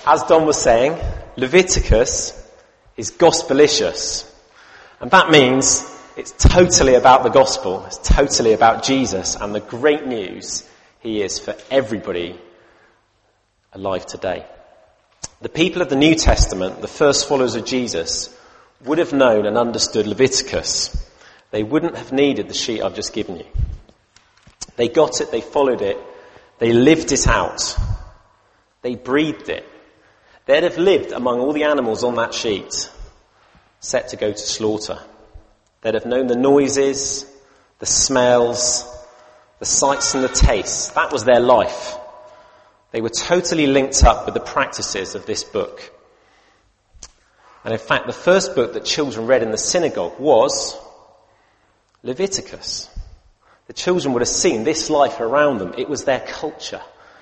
as Don was saying, Leviticus is gospelicious. And that means it's totally about the gospel. It's totally about Jesus and the great news he is for everybody alive today. The people of the New Testament, the first followers of Jesus, would have known and understood Leviticus. They wouldn't have needed the sheet I've just given you. They got it, they followed it, they lived it out. They breathed it. They'd have lived among all the animals on that sheet, set to go to slaughter. They'd have known the noises, the smells, the sights and the tastes. That was their life. They were totally linked up with the practices of this book. And in fact, the first book that children read in the synagogue was Leviticus. The children would have seen this life around them. It was their culture.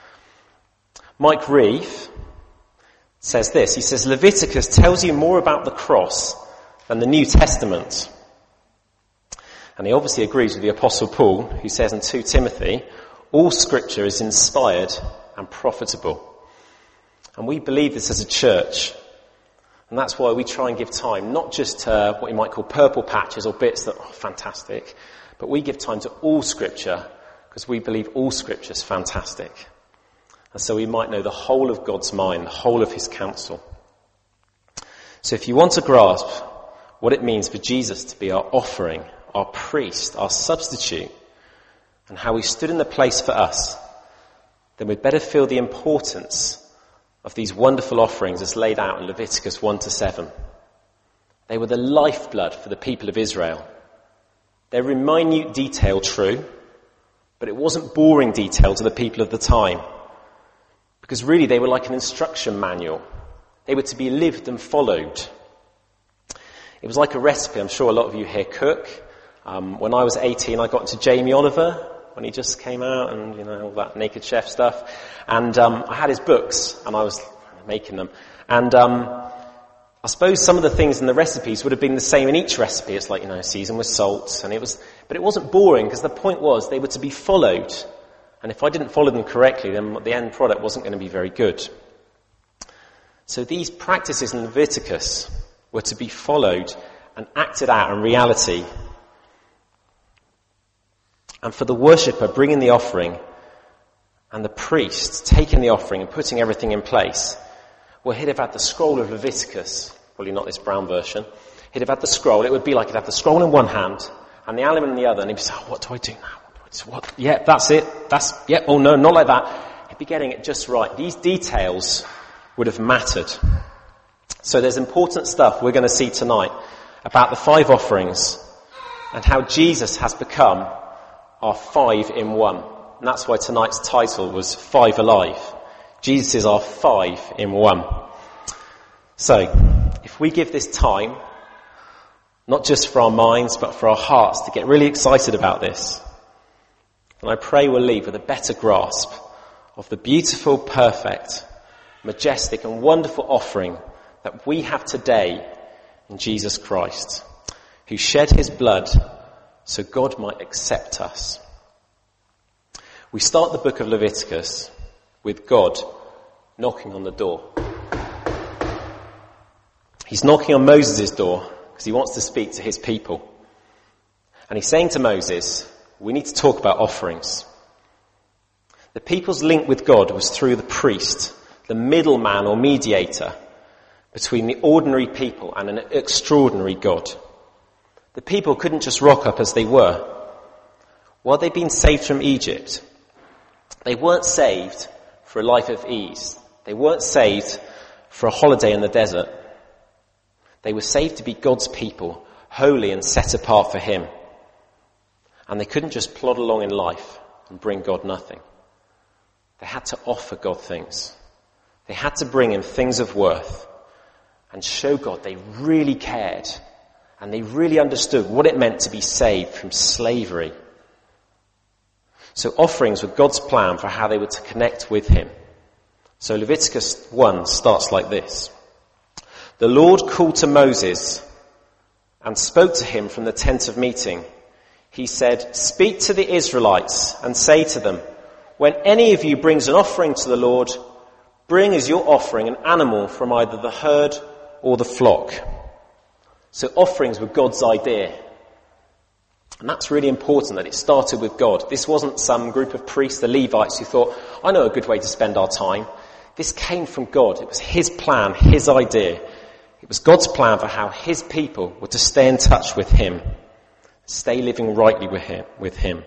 Mike Reeve says this. He says, Leviticus tells you more about the cross than the New Testament. And he obviously agrees with the Apostle Paul, who says in 2 Timothy, all scripture is inspired and profitable. And we believe this as a church. And that's why we try and give time, not just to what you might call purple patches or bits that are fantastic, but we give time to all scripture because we believe all scripture is fantastic. And so we might know the whole of God's mind, the whole of his counsel. So if you want to grasp what it means for Jesus to be our offering, our priest, our substitute, and how he stood in the place for us, then we'd better feel the importance of these wonderful offerings as laid out in Leviticus 1-7. They were the lifeblood for the people of Israel. They were in minute detail, true, but it wasn't boring detail to the people of the time. Because really they were like an instruction manual. They were to be lived and followed. It was like a recipe. I'm sure a lot of you here cook. When I was 18, I got into Jamie Oliver when he just came out and, all that Naked Chef stuff. And I had his books and I was making them. And I suppose some of the things in the recipes would have been the same in each recipe. It's like, seasoned with salt. But it wasn't boring because the point was they were to be followed. And if I didn't follow them correctly, then the end product wasn't going to be very good. So these practices in Leviticus were to be followed and acted out in reality. And for the worshipper bringing the offering and the priest taking the offering and putting everything in place, well, he'd have had the scroll of Leviticus, probably not this brown version. He'd have had the scroll. It would be like he'd have the scroll in one hand and the alum in the other. And he'd be saying, what do I do now? What? Yeah, that's it. Oh no, not like that. He'd be getting it just right. These details would have mattered. So there's important stuff we're going to see tonight about the 5 offerings and how Jesus has become our 5 in 1. And that's why tonight's title was 5 Alive. Jesus is our 5 in 1. So, if we give this time, not just for our minds, but for our hearts to get really excited about this, and I pray we'll leave with a better grasp of the beautiful, perfect, majestic and wonderful offering that we have today in Jesus Christ, who shed his blood so God might accept us. We start the book of Leviticus with God knocking on the door. He's knocking on Moses' door because he wants to speak to his people. And he's saying to Moses, we need to talk about offerings. The people's link with God was through the priest, the middleman or mediator between the ordinary people and an extraordinary God. The people couldn't just rock up as they were. While they'd been saved from Egypt, they weren't saved for a life of ease. They weren't saved for a holiday in the desert. They were saved to be God's people, holy and set apart for him. And they couldn't just plod along in life and bring God nothing. They had to offer God things. They had to bring him things of worth and show God they really cared and they really understood what it meant to be saved from slavery. So offerings were God's plan for how they were to connect with him. So Leviticus 1 starts like this. The Lord called to Moses and spoke to him from the tent of meeting. He said, speak to the Israelites and say to them, when any of you brings an offering to the Lord, Bring as your offering an animal from either the herd or the flock. So offerings were God's idea. And that's really important that it started with God. This wasn't some group of priests, the Levites, who thought, I know a good way to spend our time. This came from God. It was his plan, his idea. It was God's plan for how his people were to stay in touch with him, stay living rightly with him.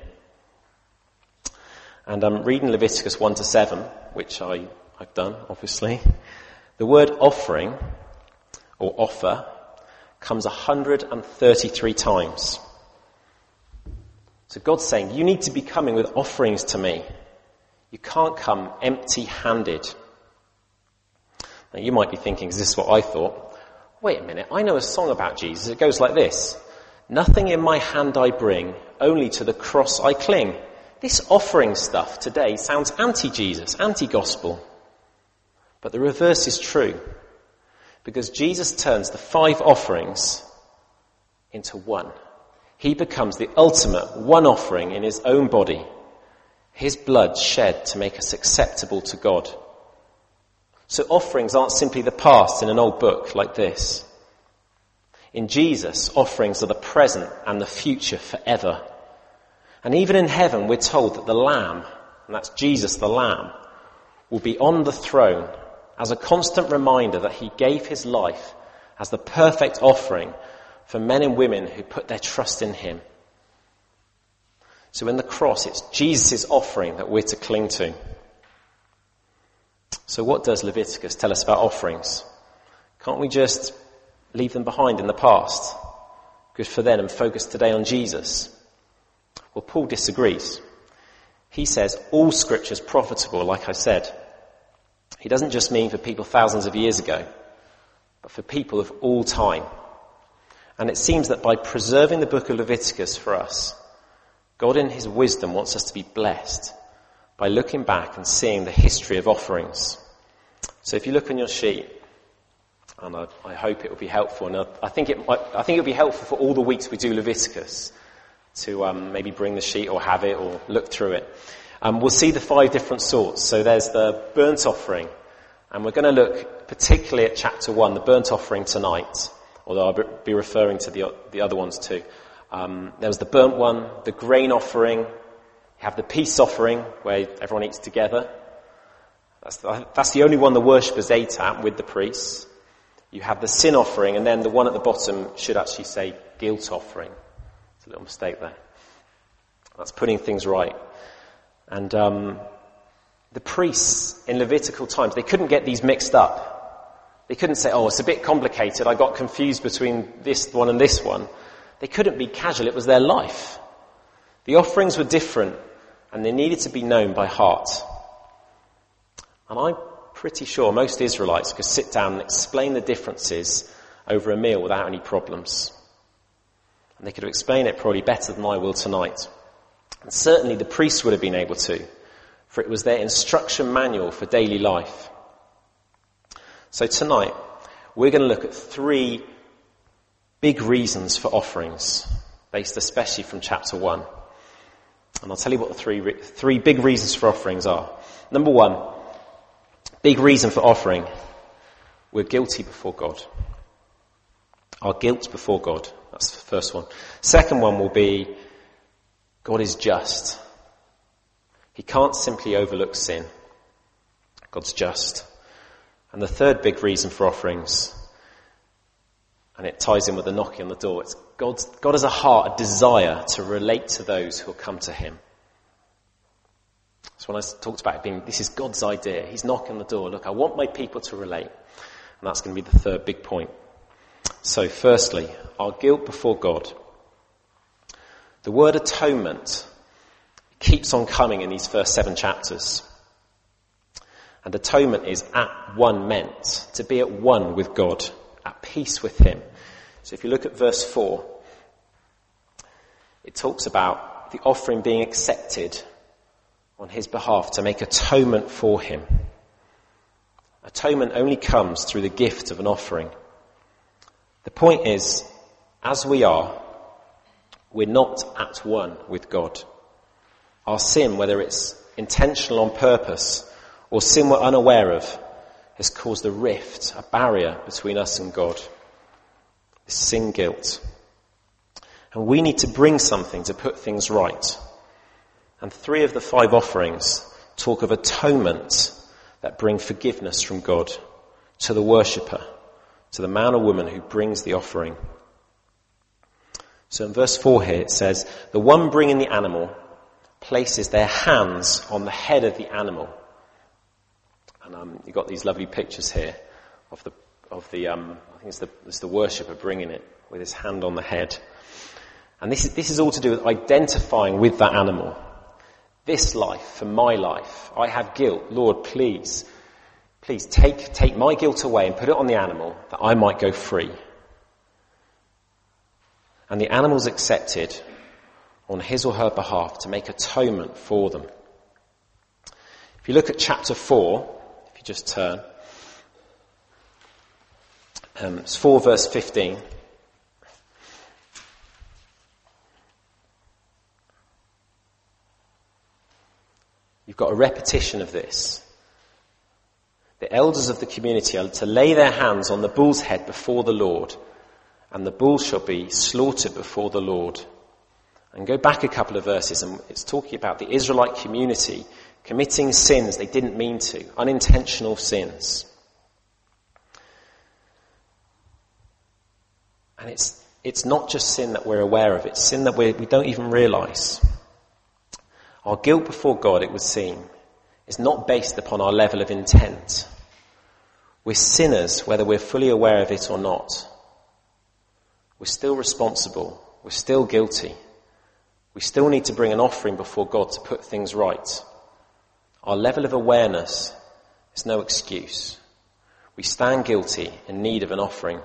And I'm reading Leviticus 1-7, which I've done, obviously. The word offering, or offer, comes 133 times. So God's saying, you need to be coming with offerings to me. You can't come empty-handed. Now you might be thinking, is this what I thought? Wait a minute, I know a song about Jesus. It goes like this. Nothing in my hand I bring, only to the cross I cling. This offering stuff today sounds anti-Jesus, anti-gospel. But the reverse is true. Because Jesus turns the 5 offerings into one. He becomes the ultimate one offering in his own body. His blood shed to make us acceptable to God. So offerings aren't simply the past in an old book like this. In Jesus, offerings are the present and the future forever. And even in heaven, we're told that the Lamb, and that's Jesus the Lamb, will be on the throne as a constant reminder that he gave his life as the perfect offering for men and women who put their trust in him. So in the cross, it's Jesus' offering that we're to cling to. So what does Leviticus tell us about offerings? Can't we just leave them behind in the past? Good for them and focus today on Jesus? Well, Paul disagrees. He says all scripture is profitable, like I said. He doesn't just mean for people thousands of years ago, but for people of all time. And it seems that by preserving the book of Leviticus for us, God in his wisdom wants us to be blessed by looking back and seeing the history of offerings. So if you look on your sheet, and I hope it will be helpful, and I think it'll be helpful for all the weeks we do Leviticus to maybe bring the sheet or have it or look through it. We'll see the 5 different sorts. So there's the burnt offering, and we're going to look particularly at chapter 1, the burnt offering tonight, although I'll be referring to the other ones too. There was the burnt one, the grain offering, you have the peace offering where everyone eats together. That's the only one the worshippers ate at with the priests. You have the sin offering, and then the one at the bottom should actually say guilt offering. It's a little mistake there. That's putting things right. And the priests in Levitical times, they couldn't get these mixed up. They couldn't say, oh, it's a bit complicated, I got confused between this one and this one. They couldn't be casual, it was their life. The offerings were different, and they needed to be known by heart. And I'm pretty sure most Israelites could sit down and explain the differences over a meal without any problems. And they could have explained it probably better than I will tonight. And certainly the priests would have been able to, for it was their instruction manual for daily life. So tonight, we're going to look at 3 big reasons for offerings, based especially from chapter 1. And I'll tell you what the 3 big reasons for offerings are. Number 1, big reason for offering, we're guilty before God. Our guilt before God. That's the first one. Second one will be, God is just. He can't simply overlook sin. God's just. And the third big reason for offerings, and it ties in with the knocking on the door, it's God has a heart, a desire to relate to those who will come to him. So when I talked about it being, this is God's idea. He's knocking on the door. Look, I want my people to relate. And that's going to be the third big point. So firstly, our guilt before God. The word atonement keeps on coming in these first 7 chapters. And atonement is at one meant, to be at one with God, at peace with him. So if you look at verse 4, it talks about the offering being accepted on his behalf to make atonement for him. Atonement only comes through the gift of an offering. The point is, as we are, we're not at one with God. Our sin, whether it's intentional on purpose or sin we're unaware of, has caused a rift, a barrier between us and God. This sin guilt. And we need to bring something to put things right. And 3 of the 5 offerings talk of atonement that bring forgiveness from God to the worshipper, to the man or woman who brings the offering. So in verse 4 here it says, the one bringing the animal places their hands on the head of the animal. And you've got these lovely pictures here of the I think it's the worshipper bringing it with his hand on the head. And this is all to do with identifying with that animal. This life, for my life, I have guilt. Lord, please take my guilt away and put it on the animal that I might go free. And the animal's accepted on his or her behalf to make atonement for them. If you look at chapter 4, if you just turn, it's 4 verse 15. You've got a repetition of this. The elders of the community are to lay their hands on the bull's head before the Lord, and the bull shall be slaughtered before the Lord. And go back a couple of verses, and it's talking about the Israelite community committing sins they didn't mean to, unintentional sins. And it's not just sin that we're aware of, it's sin that we don't even realise. Our guilt before God, it would seem, is not based upon our level of intent. We're sinners, whether we're fully aware of it or not. We're still responsible. We're still guilty. We still need to bring an offering before God to put things right. Our level of awareness is no excuse. We stand guilty in need of an offering.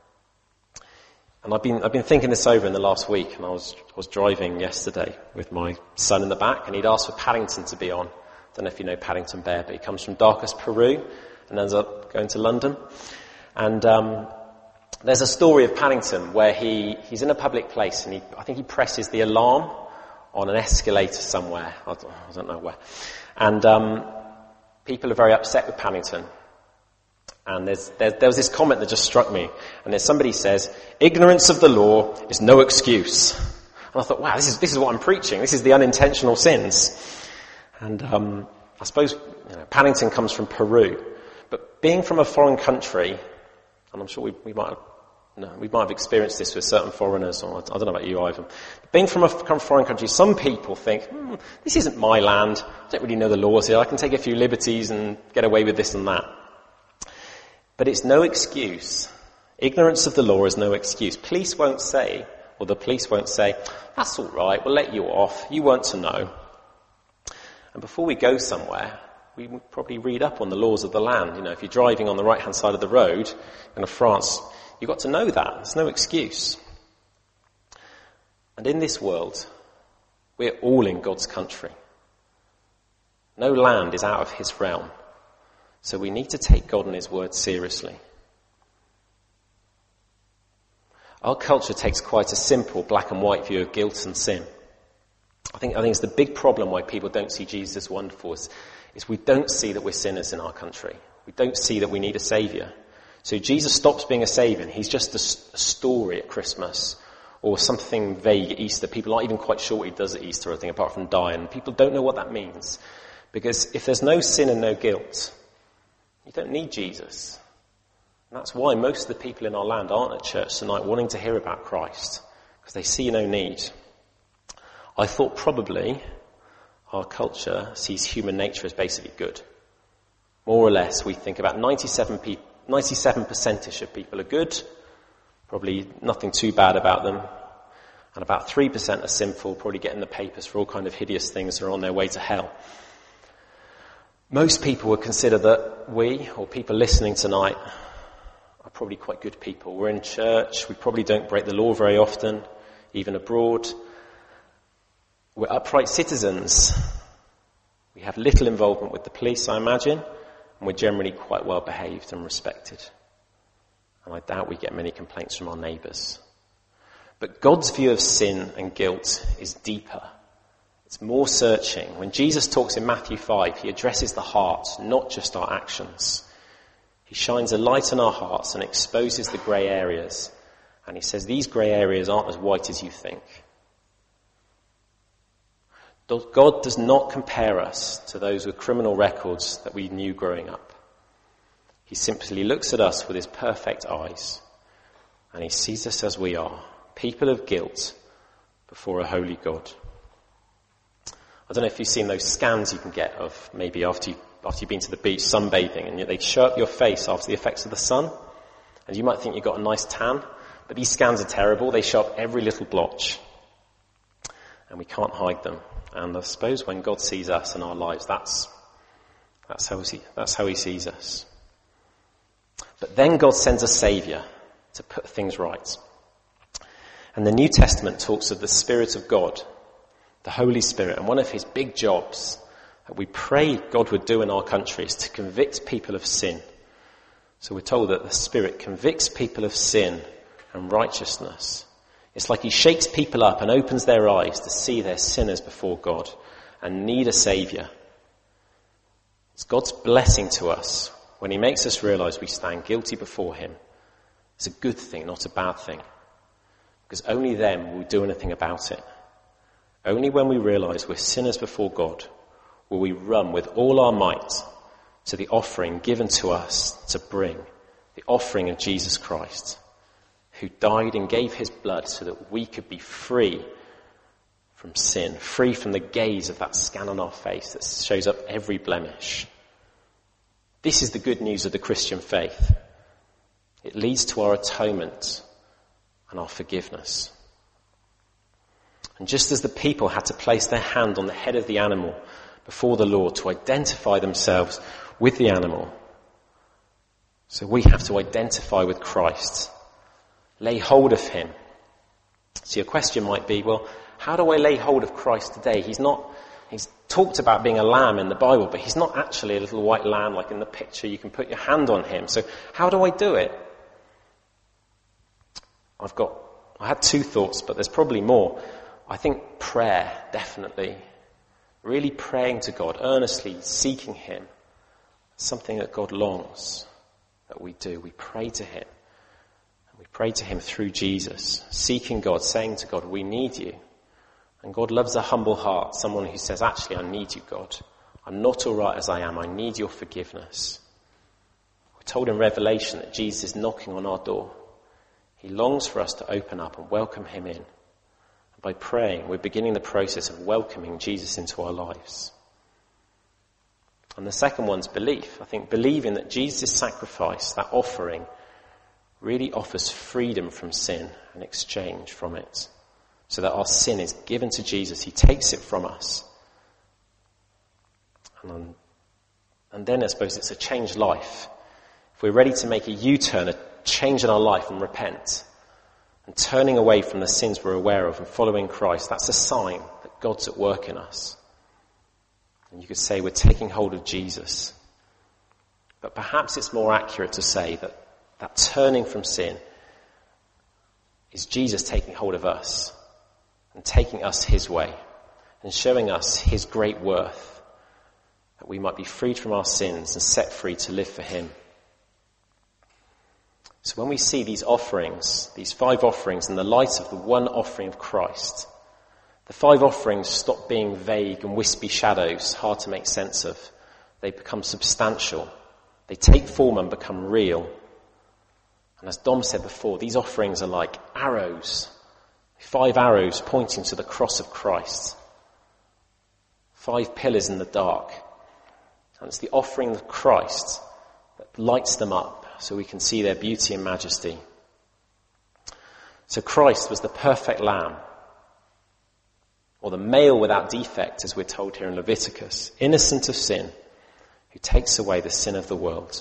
And I've been thinking this over in the last week, and I was driving yesterday with my son in the back, and he'd asked for Paddington to be on. I don't know if you know Paddington Bear, but he comes from darkest Peru and ends up going to London. And there's a story of Paddington where he's in a public place, and I think he presses the alarm on an escalator somewhere. I don't know where. And people are very upset with Paddington. And there was this comment that just struck me. And there's somebody says, ignorance of the law is no excuse. And I thought, wow, this is what I'm preaching. This is the unintentional sins. And I suppose Paddington comes from Peru. But being from a foreign country, and I'm sure we might have experienced this with certain foreigners, or I don't know about you, Ivan. But being from a foreign country, some people think, this isn't my land. I don't really know the laws here. I can take a few liberties and get away with this and that. But it's no excuse. Ignorance of the law is no excuse. The police won't say, that's all right, we'll let you off. You weren't to know. And before we go somewhere, we would probably read up on the laws of the land. If you're driving on the right-hand side of the road in France, you've got to know that. There's no excuse. And in this world, we're all in God's country. No land is out of his realm. So we need to take God and his word seriously. Our culture takes quite a simple black and white view of guilt and sin. I think it's the big problem why people don't see Jesus as wonderful is we don't see that we're sinners in our country. We don't see that we need a saviour. So Jesus stops being a saviour. He's just a story at Christmas or something vague at Easter. People aren't even quite sure what he does at Easter or anything apart from die. And people don't know what that means. Because if there's no sin and no guilt, you don't need Jesus. And that's why most of the people in our land aren't at church tonight wanting to hear about Christ, because they see no need. I thought probably our culture sees human nature as basically good. More or less, we think about 97%ish of people are good, probably nothing too bad about them, and about 3% are sinful, probably get in the papers for all kind of hideous things that are on their way to hell. Most people would consider that we, or people listening tonight, are probably quite good people. We're in church, we probably don't break the law very often, even abroad. We're upright citizens. We have little involvement with the police, I imagine, and we're generally quite well behaved and respected. And I doubt we get many complaints from our neighbours. But God's view of sin and guilt is deeper. It's more searching. When Jesus talks in Matthew 5, he addresses the heart, not just our actions. He shines a light on our hearts and exposes the grey areas. And he says these grey areas aren't as white as you think. God does not compare us to those with criminal records that we knew growing up. He simply looks at us with his perfect eyes, and he sees us as we are, people of guilt before a holy God. I don't know if you've seen those scans you can get of maybe after you've been to the beach sunbathing, and they show up your face after the effects of the sun, and you might think you've got a nice tan, but these scans are terrible. They show up every little blotch, and we can't hide them. And I suppose when God sees us in our lives, that's how he sees us. But then God sends a saviour to put things right. And the New Testament talks of the Spirit of God, the Holy Spirit, and one of his big jobs that we pray God would do in our country is to convict people of sin. So we're told that the Spirit convicts people of sin and righteousness. It's like he shakes people up and opens their eyes to see they're sinners before God and need a saviour. It's God's blessing to us when he makes us realise we stand guilty before him. It's a good thing, not a bad thing. Because only then will we do anything about it. Only when we realise we're sinners before God will we run with all our might to the offering given to us to bring, the offering of Jesus Christ, who died and gave his blood so that we could be free from sin, free from the gaze of that scan on our face that shows up every blemish. This is the good news of the Christian faith. It leads to our atonement and our forgiveness. And just as the people had to place their hand on the head of the animal before the Lord to identify themselves with the animal, so we have to identify with Christ, lay hold of him. So your question might be, well, how do I lay hold of Christ today? He's talked about being a lamb in the Bible, but he's not actually a little white lamb like in the picture. You can put your hand on him. So how do I do it? I had two thoughts, but there's probably more. I think prayer, definitely. Really praying to God, earnestly seeking him. Something that God longs that we do. We pray to him. And we pray to him through Jesus, seeking God, saying to God, we need you. And God loves a humble heart, someone who says, actually, I need you, God. I'm not all right as I am. I need your forgiveness. We're told in Revelation that Jesus is knocking on our door. He longs for us to open up and welcome him in. And by praying, we're beginning the process of welcoming Jesus into our lives. And the second one's belief. I think believing that Jesus' sacrifice, that offering, really offers freedom from sin and exchange from it. So that our sin is given to Jesus. He takes it from us. And then I suppose it's a changed life. If we're ready to make a U-turn, a change in our life and repent, and turning away from the sins we're aware of and following Christ, that's a sign that God's at work in us. And you could say we're taking hold of Jesus. But perhaps it's more accurate to say that turning from sin is Jesus taking hold of us and taking us his way and showing us his great worth, that we might be freed from our sins and set free to live for him. So when we see these offerings, these 5 offerings, in the light of the one offering of Christ, the 5 offerings stop being vague and wispy shadows, hard to make sense of. They become substantial. They take form and become real. And as Dom said before, these offerings are like arrows. 5 arrows pointing to the cross of Christ. 5 pillars in the dark. And it's the offering of Christ that lights them up so we can see their beauty and majesty. So Christ was the perfect lamb, or the male without defect, as we're told here in Leviticus, innocent of sin, who takes away the sin of the world.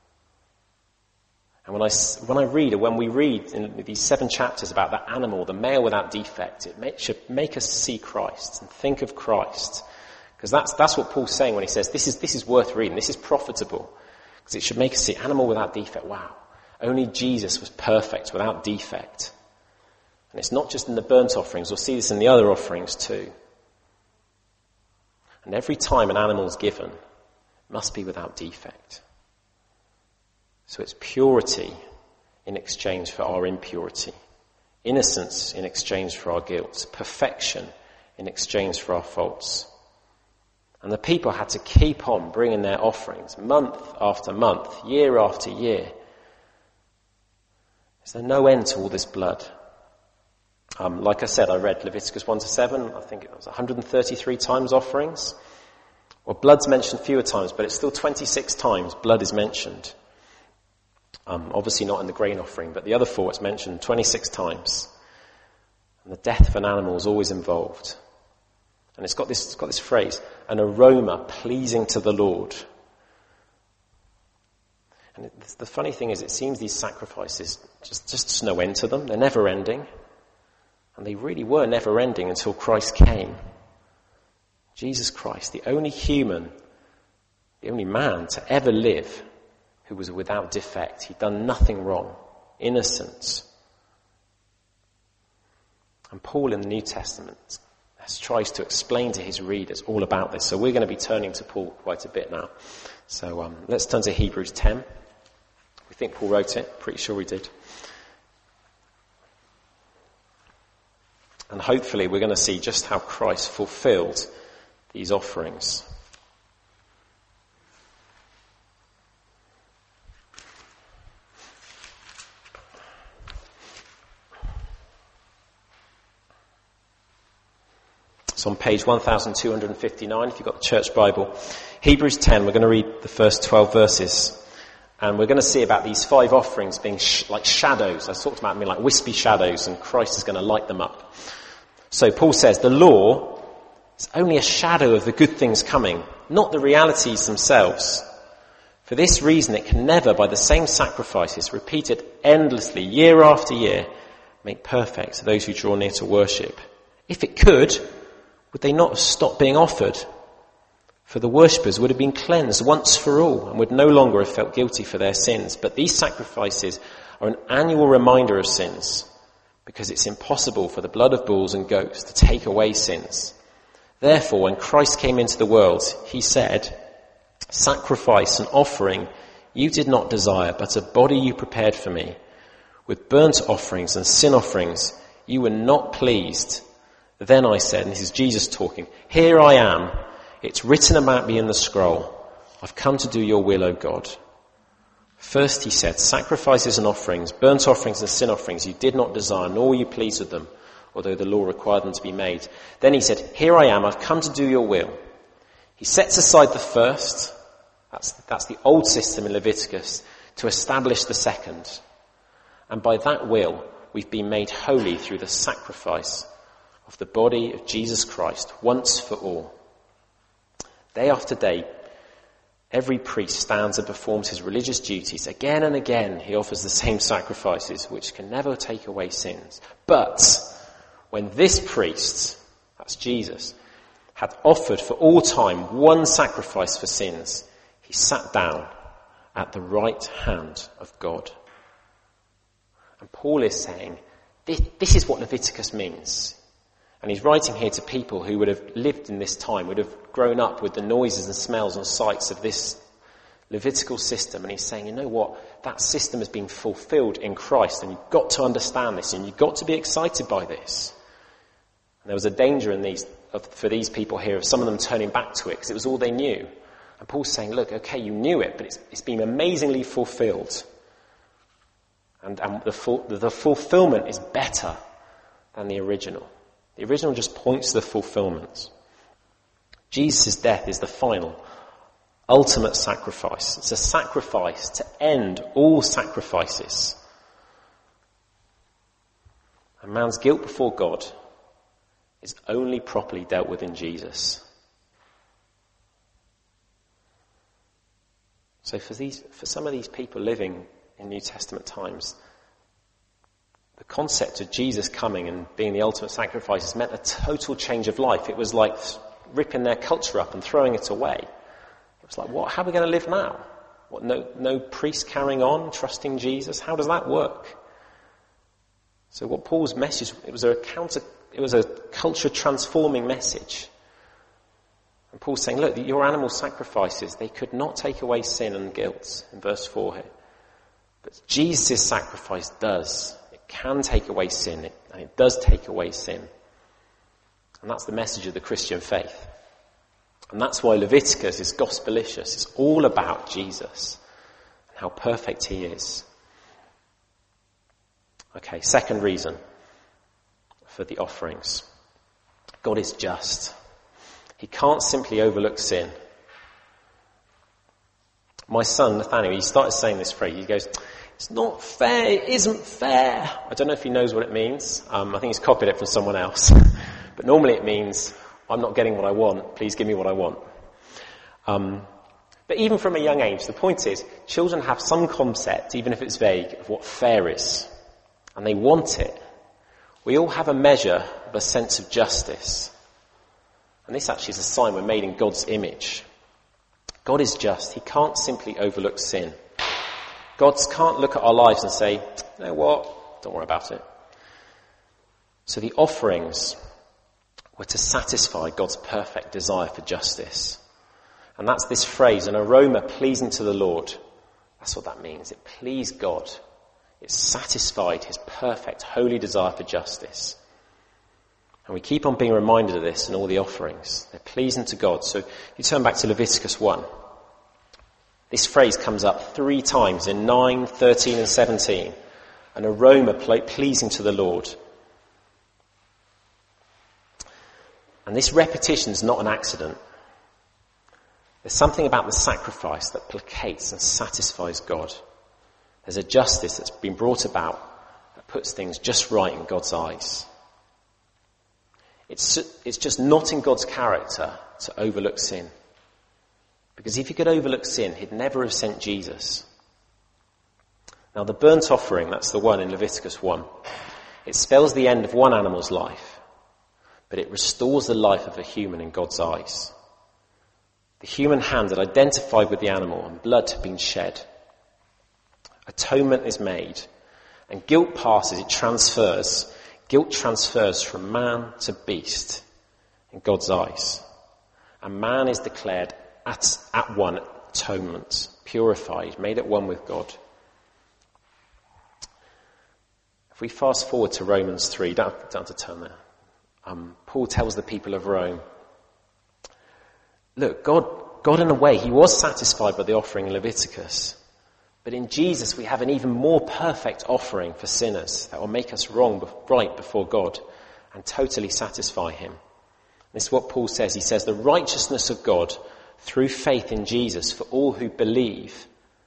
And when we read in these 7 chapters about that animal, the male without defect, it should make us see Christ and think of Christ. Because that's what Paul's saying when he says, this is worth reading, this is profitable. Because it should make us see animal without defect. Wow. Only Jesus was perfect, without defect. And it's not just in the burnt offerings. We'll see this in the other offerings too. And every time an animal is given, it must be without defect. So it's purity in exchange for our impurity, innocence in exchange for our guilt, perfection in exchange for our faults. And the people had to keep on bringing their offerings month after month, year after year. Is there no end to all this blood? Like I said, I read Leviticus 1-7. I think it was 133 times offerings. Well, blood's mentioned fewer times, but it's still 26 times blood is mentioned. Obviously not in the grain offering, but the other 4 it's mentioned 26 times. And the death of an animal is always involved. And it's got this phrase, an aroma pleasing to the Lord. And the funny thing is, it seems these sacrifices, just no end to them. They're never ending. And they really were never ending until Christ came. Jesus Christ, the only human, the only man to ever live who was without defect. He'd done nothing wrong. Innocent. And Paul in the New Testament tries to explain to his readers all about this. So we're going to be turning to Paul quite a bit now. So let's turn to Hebrews 10. We think Paul wrote it. Pretty sure he did. And hopefully we're going to see just how Christ fulfilled these offerings. It's on page 1259 if you've got the church Bible. Hebrews 10, we're going to read the first 12 verses. And we're going to see about these 5 offerings being like shadows. I talked about them being like wispy shadows, and Christ is going to light them up. So Paul says, the law is only a shadow of the good things coming, not the realities themselves. For this reason, it can never, by the same sacrifices, repeated endlessly, year after year, make perfect those who draw near to worship. If it could, would they not have stopped being offered? For the worshippers would have been cleansed once for all and would no longer have felt guilty for their sins. But these sacrifices are an annual reminder of sins, because it's impossible for the blood of bulls and goats to take away sins. Therefore, when Christ came into the world, he said, sacrifice and offering you did not desire, but a body you prepared for me. With burnt offerings and sin offerings you were not pleased. Then I said, and this is Jesus talking, here I am. It's written about me in the scroll. I've come to do your will, O God. First he said, sacrifices and offerings, burnt offerings and sin offerings you did not desire, nor were you pleased with them, although the law required them to be made. Then he said, here I am, I've come to do your will. He sets aside the first, that's the old system in Leviticus, to establish the second. And by that will, we've been made holy through the sacrifice of the body of Jesus Christ, once for all. Day after day, every priest stands and performs his religious duties. Again and again, he offers the same sacrifices, which can never take away sins. But when this priest, that's Jesus, had offered for all time one sacrifice for sins, he sat down at the right hand of God. And Paul is saying, this is what Leviticus means. And he's writing here to people who would have lived in this time, would have grown up with the noises and smells and sights of this Levitical system. And he's saying, you know what? That system has been fulfilled in Christ, and you've got to understand this, and you've got to be excited by this. And there was a danger for these people here of some of them turning back to it, because it was all they knew. And Paul's saying, look, okay, you knew it, but it's been amazingly fulfilled. And the fulfillment is better than the original. The original just points to the fulfillment. Jesus' death is the final, ultimate sacrifice. It's a sacrifice to end all sacrifices. A man's guilt before God is only properly dealt with in Jesus. So for some of these people living in New Testament times, the concept of Jesus coming and being the ultimate sacrifice has meant a total change of life. It was like ripping their culture up and throwing it away. It was like, what? How are we going to live now? What? No priest carrying on, trusting Jesus? How does that work? So what Paul's message, it was a culture transforming message. And Paul's saying, look, your animal sacrifices, they could not take away sin and guilt, in verse 4 here. But Jesus' sacrifice does. It can take away sin, and it does take away sin. And that's the message of the Christian faith. And that's why Leviticus is gospelicious. It's all about Jesus and how perfect he is. Okay, second reason for the offerings. God is just. He can't simply overlook sin. My son, Nathaniel, he started saying this phrase. He goes, "It's not fair, it isn't fair." I don't know if he knows what it means. I think he's copied it from someone else. But normally it means, "I'm not getting what I want, please give me what I want." But even from a young age, the point is, children have some concept, even if it's vague, of what fair is. And they want it. We all have a measure of a sense of justice. And this actually is a sign we're made in God's image. God is just. He can't simply overlook sin. God can't look at our lives and say, "You know what? Don't worry about it." So the offerings were to satisfy God's perfect desire for justice. And that's this phrase, an aroma pleasing to the Lord. That's what that means. It pleased God. It satisfied his perfect, holy desire for justice. And we keep on being reminded of this in all the offerings. They're pleasing to God. So you turn back to Leviticus 1. This phrase comes up 3 times in 9, 13 and 17. An aroma pleasing to the Lord. And this repetition is not an accident. There's something about the sacrifice that placates and satisfies God. There's a justice that's been brought about that puts things just right in God's eyes. It's just not in God's character to overlook sin. Because if he could overlook sin, he'd never have sent Jesus. Now the burnt offering, that's the one in Leviticus 1, it spells the end of one animal's life, but it restores the life of a human in God's eyes. The human hand had identified with the animal and blood had been shed. Atonement is made, and guilt passes, it transfers. Guilt transfers from man to beast in God's eyes. And man is declared at one atonement, purified, made at one with God. If we fast forward to Romans 3, don't have to turn there. Paul tells the people of Rome, look, God in a way, he was satisfied by the offering in Leviticus. But in Jesus, we have an even more perfect offering for sinners that will make us right before God and totally satisfy him. This is what Paul says. He says, the righteousness of God through faith in Jesus for all who believe.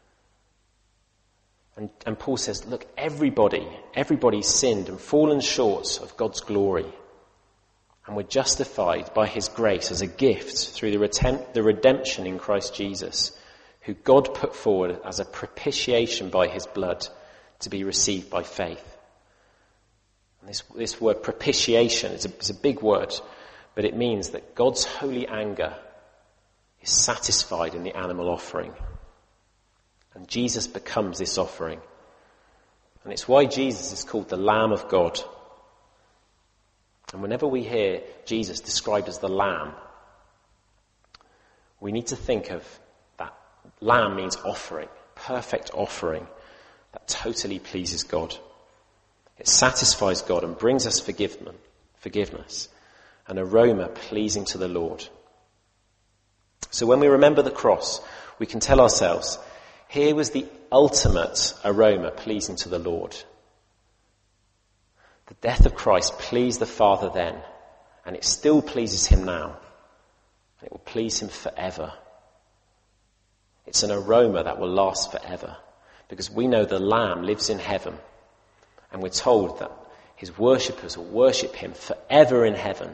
And Paul says, look, everybody's sinned and fallen short of God's glory. And we're justified by his grace as a gift through the redemption in Christ Jesus, who God put forward as a propitiation by his blood to be received by faith. And this word propitiation is a big word, but it means that God's holy anger is satisfied in the animal offering. And Jesus becomes this offering. And it's why Jesus is called the Lamb of God. And whenever we hear Jesus described as the Lamb, we need to think of that. Lamb means offering, perfect offering that totally pleases God. It satisfies God and brings us forgiveness, an aroma pleasing to the Lord. So when we remember the cross, we can tell ourselves, here was the ultimate aroma pleasing to the Lord. The death of Christ pleased the Father then, and it still pleases him now, and it will please him forever. It's an aroma that will last forever, because we know the Lamb lives in heaven, and we're told that his worshippers will worship him forever in heaven.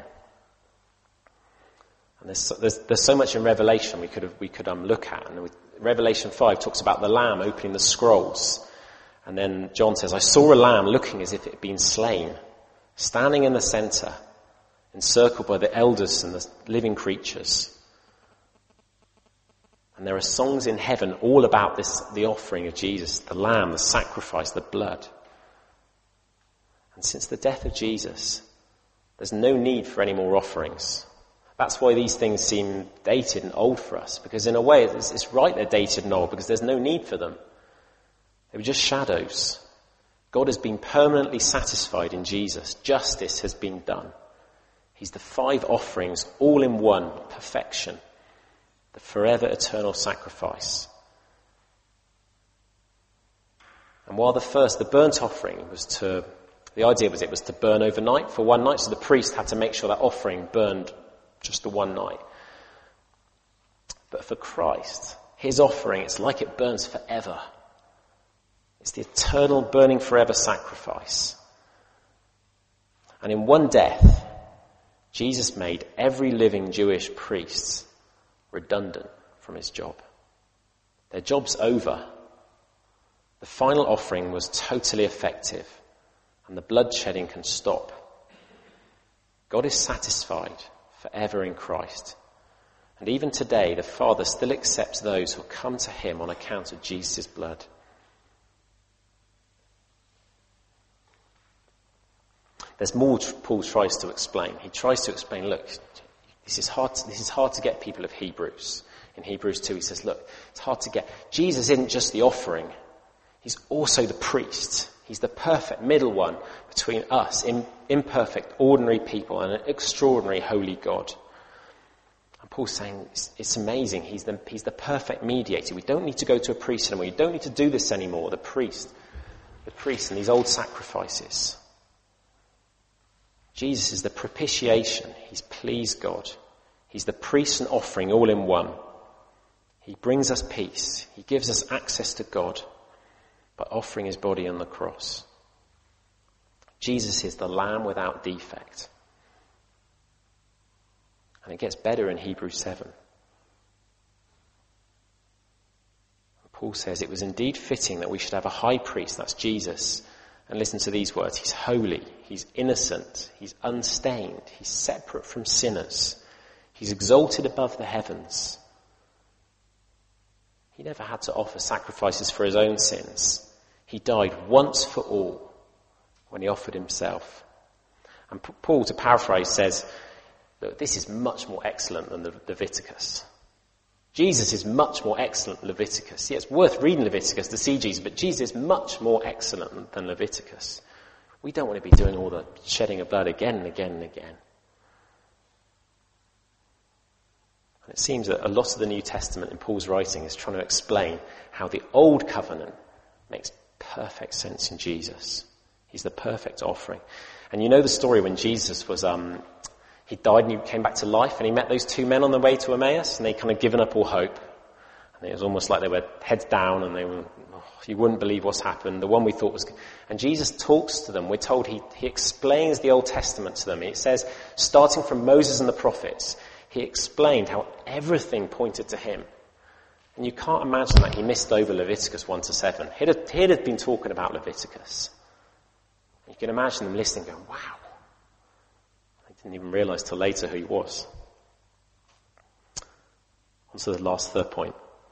And there's so much in Revelation we could look at. And Revelation 5 talks about the Lamb opening the scrolls. And then John says, I saw a lamb looking as if it had been slain, standing in the centre, encircled by the elders and the living creatures. And there are songs in heaven all about this, the offering of Jesus, the lamb, the sacrifice, the blood. And since the death of Jesus, there's no need for any more offerings. That's why these things seem dated and old for us, because in a way it's right they're dated and old, because there's no need for them. They were just shadows. God has been permanently satisfied in Jesus. Justice has been done. He's the 5 offerings, all in one, perfection. The forever eternal sacrifice. And while the burnt offering the idea was it was to burn overnight for one night, so the priest had to make sure that offering burned just the one night. But for Christ, his offering, it's like it burns forever. It's the eternal burning forever sacrifice. And in one death, Jesus made every living Jewish priest redundant from his job. Their job's over. The final offering was totally effective, and the bloodshedding can stop. God is satisfied forever in Christ. And even today, the Father still accepts those who come to him on account of Jesus' blood. There's more Paul tries to explain. He tries to explain, look, this is hard to get people of Hebrews. In Hebrews 2, he says, look, it's hard to get. Jesus isn't just the offering. He's also the priest. He's the perfect middle one between us, imperfect, ordinary people, and an extraordinary holy God. And Paul's saying it's amazing. He's the perfect mediator. We don't need to go to a priest anymore. You don't need to do this anymore. The priest and these old sacrifices. Jesus is the propitiation. He's pleased God. He's the priest and offering all in one. He brings us peace. He gives us access to God by offering his body on the cross. Jesus is the Lamb without defect. And it gets better in Hebrews 7. Paul says, it was indeed fitting that we should have a high priest, that's Jesus. And listen to these words. He's holy. He's innocent. He's unstained. He's separate from sinners. He's exalted above the heavens. He never had to offer sacrifices for his own sins. He died once for all when he offered himself. And Paul, to paraphrase, says, look, this is much more excellent than Leviticus. Jesus is much more excellent than Leviticus. Yeah, it's worth reading Leviticus to see Jesus, but Jesus is much more excellent than Leviticus. We don't want to be doing all the shedding of blood again and again and again. And it seems that a lot of the New Testament in Paul's writing is trying to explain how the old covenant makes perfect sense in Jesus. He's the perfect offering. And you know the story when Jesus was, he died and he came back to life and he met those 2 men on the way to Emmaus and they kind of given up all hope. And it was almost like they were heads down and they were, you wouldn't believe what's happened. The one we thought was, and Jesus talks to them. We're told he explains the Old Testament to them. It says, starting from Moses and the prophets, he explained how everything pointed to him. And you can't imagine that he missed over Leviticus 1-7. He'd have been talking about Leviticus. You can imagine them listening going, wow. I didn't even realise till later who he was. On to the last third point.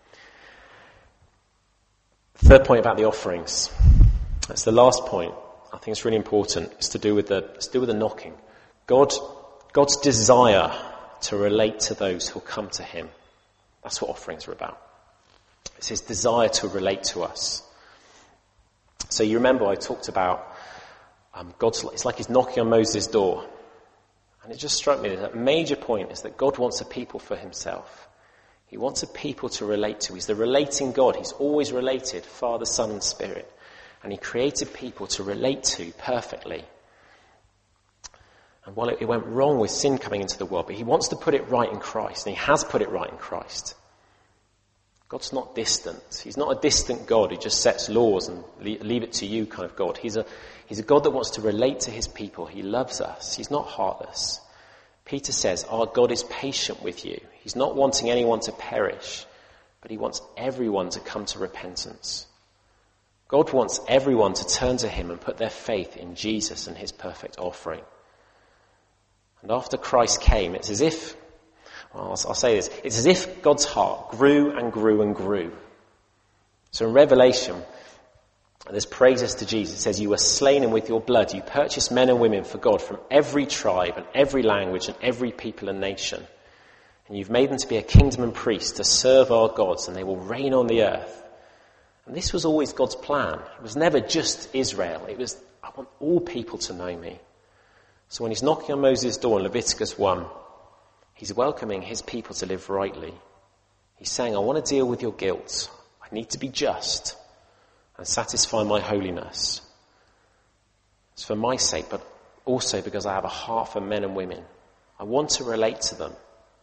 Third point about the offerings. That's the last point. I think it's really important. It's to do with the knocking. God's desire to relate to those who'll come to him. That's what offerings are about. It's his desire to relate to us. So you remember I talked about it's like he's knocking on Moses' door. And it just struck me that a major point is that God wants a people for himself. He wants a people to relate to. He's the relating God. He's always related, Father, Son, and Spirit. And he created people to relate to perfectly. And while it went wrong with sin coming into the world, but he wants to put it right in Christ, and he has put it right in Christ. God's not distant. He's not a distant God who just sets laws and leave it to you kind of God. He's a God that wants to relate to his people. He loves us. He's not heartless. Peter says, our God is patient with you. He's not wanting anyone to perish, but he wants everyone to come to repentance. God wants everyone to turn to him and put their faith in Jesus and his perfect offering. And after Christ came, it's as if, I'll say this, it's as if God's heart grew and grew and grew. So in Revelation, there's praises to Jesus. It says, you were slain and with your blood you purchased men and women for God from every tribe and every language and every people and nation. And you've made them to be a kingdom and priests to serve our gods, and they will reign on the earth. And this was always God's plan. It was never just Israel. It was, I want all people to know me. So when he's knocking on Moses' door in Leviticus 1, he's welcoming his people to live rightly. He's saying, I want to deal with your guilt. I need to be just and satisfy my holiness. It's for my sake, but also because I have a heart for men and women. I want to relate to them.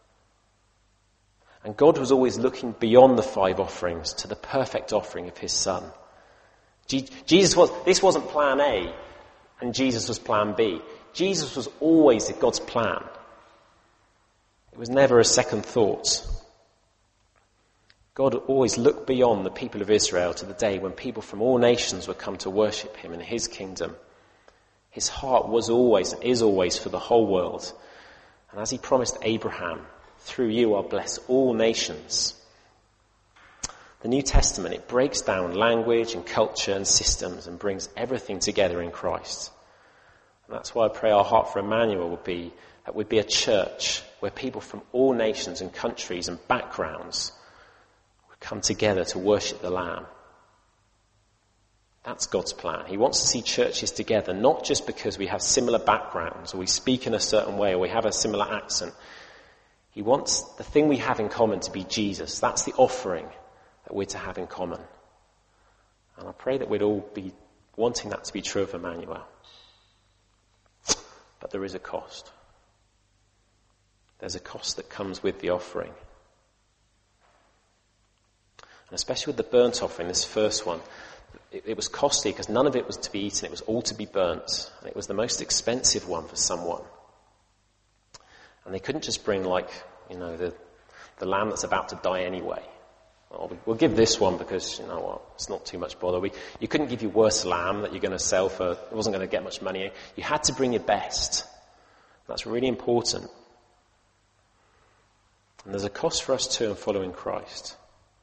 And God was always looking beyond the 5 offerings to the perfect offering of his Son. This wasn't plan A, and Jesus was plan B. Jesus was always God's plan. It was never a second thought. God always looked beyond the people of Israel to the day when people from all nations would come to worship him in his kingdom. His heart was always and is always for the whole world. And as he promised Abraham, through you I'll bless all nations. The New Testament, it breaks down language and culture and systems and brings everything together in Christ. And that's why I pray our heart for Emmanuel would be that we'd be a church where people from all nations and countries and backgrounds would come together to worship the Lamb. That's God's plan. He wants to see churches together, not just because we have similar backgrounds or we speak in a certain way or we have a similar accent. He wants the thing we have in common to be Jesus. That's the offering that we're to have in common. And I pray that we'd all be wanting that to be true of Emmanuel. But there is a cost. There's a cost that comes with the offering. And especially with the burnt offering, this first one, it was costly because none of it was to be eaten. It was all to be burnt. And it was the most expensive one for someone. And they couldn't just bring the lamb that's about to die anyway. Well, we'll give this one because, it's not too much bother. You couldn't give your worst lamb that you're going to sell for, it wasn't going to get much money. You had to bring your best. That's really important. And there's a cost for us too in following Christ.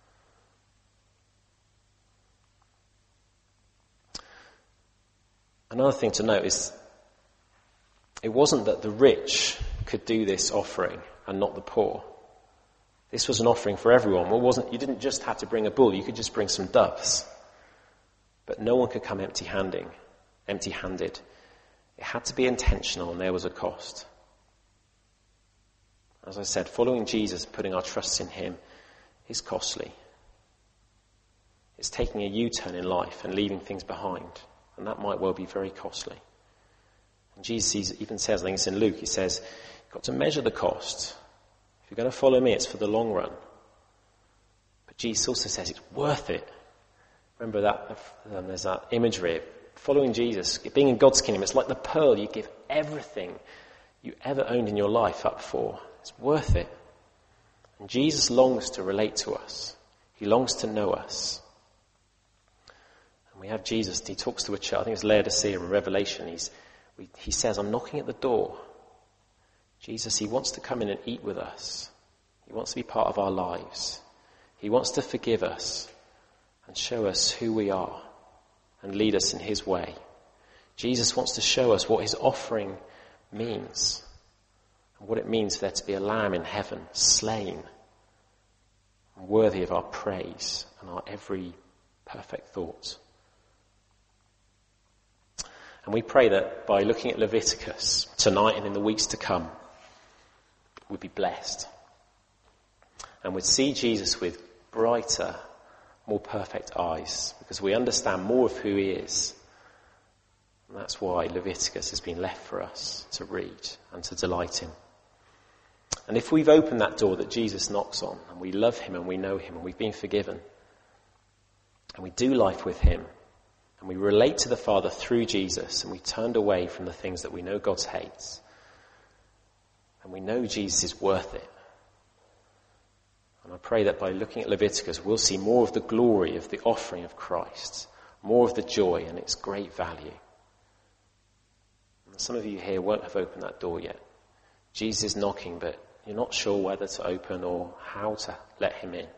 Another thing to note is it wasn't that the rich could do this offering and not the poor. This was an offering for everyone. You didn't just have to bring a bull, you could just bring some doves. But no one could come empty-handed. It had to be intentional and there was a cost. As I said, following Jesus, putting our trust in him is costly. It's taking a U-turn in life and leaving things behind. And that might well be very costly. And Jesus even says, I think it's in Luke, he says, you've got to measure the cost. If you're going to follow me, it's for the long run. But Jesus also says it's worth it. Remember that, there's that imagery of following Jesus, being in God's kingdom. It's like the pearl you give everything you ever owned in your life up for. It's worth it. And Jesus longs to relate to us. He longs to know us. And we have Jesus, he talks to a church, I think it's Laodicea in Revelation. He says, I'm knocking at the door. Jesus, he wants to come in and eat with us. He wants to be part of our lives. He wants to forgive us and show us who we are and lead us in his way. Jesus wants to show us what his offering means and what it means for there to be a lamb in heaven, slain and worthy of our praise and our every perfect thought. And we pray that by looking at Leviticus tonight and in the weeks to come, we'd be blessed. And we'd see Jesus with brighter, more perfect eyes, because we understand more of who he is. And that's why Leviticus has been left for us to read and to delight in. And if we've opened that door that Jesus knocks on, and we love him and we know him and we've been forgiven, and we do life with him, and we relate to the Father through Jesus, and we turned away from the things that we know God hates, and we know Jesus is worth it. And I pray that by looking at Leviticus, we'll see more of the glory of the offering of Christ, more of the joy and its great value. And some of you here won't have opened that door yet. Jesus is knocking, but you're not sure whether to open or how to let him in.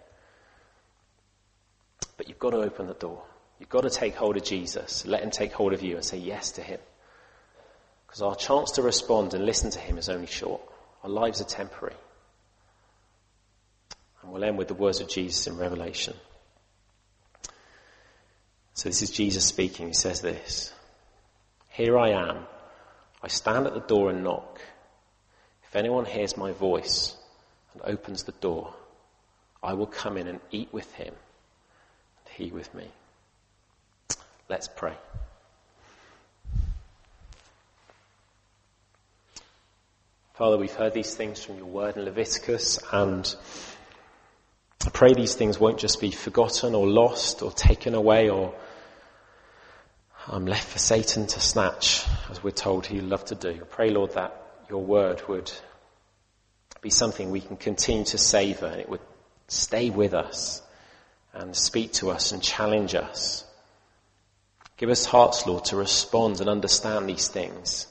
But you've got to open the door. You've got to take hold of Jesus, let him take hold of you and say yes to him. Because our chance to respond and listen to him is only short. Our lives are temporary. And we'll end with the words of Jesus in Revelation. So this is Jesus speaking. He says this: "Here I am. I stand at the door and knock. If anyone hears my voice and opens the door, I will come in and eat with him, and he with me." Let's pray. Father, we've heard these things from your word in Leviticus, and I pray these things won't just be forgotten or lost or taken away or left for Satan to snatch, as we're told he'd love to do. I pray, Lord, that your word would be something we can continue to savour, and it would stay with us and speak to us and challenge us. Give us hearts, Lord, to respond and understand these things.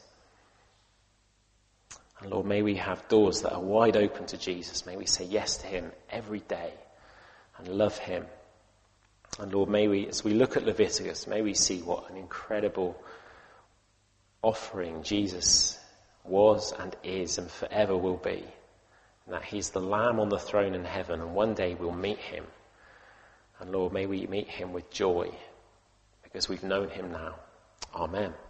And Lord, may we have doors that are wide open to Jesus. May we say yes to him every day and love him. And Lord, may we, as we look at Leviticus, may we see what an incredible offering Jesus was and is and forever will be. And that he's the Lamb on the throne in heaven, and one day we'll meet him. And Lord, may we meet him with joy because we've known him now. Amen.